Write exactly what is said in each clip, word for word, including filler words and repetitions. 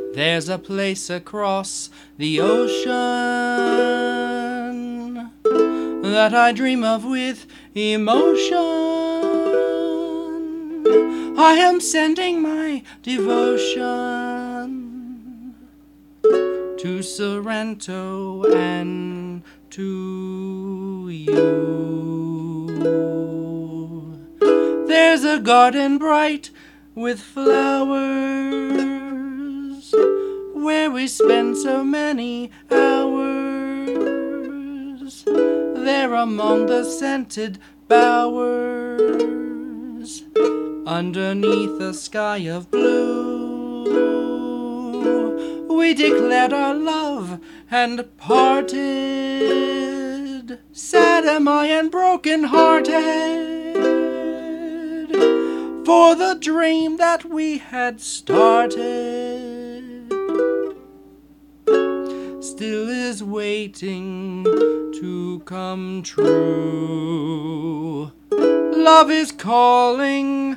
There's a place across the ocean that I dream of with emotion. I am sending my devotion to Sorrento and to you. There's a garden bright with flowers where we spend so many hours. There among the scented bowers, underneath a sky of blue, we declared our love and parted. Sad am I and broken-hearted, for the dream that we had started still is waiting to come true. Love is calling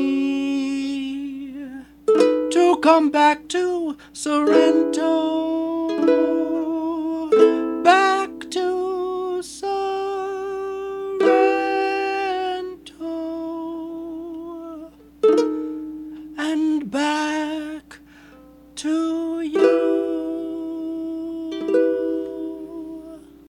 me to come back to Sorrento.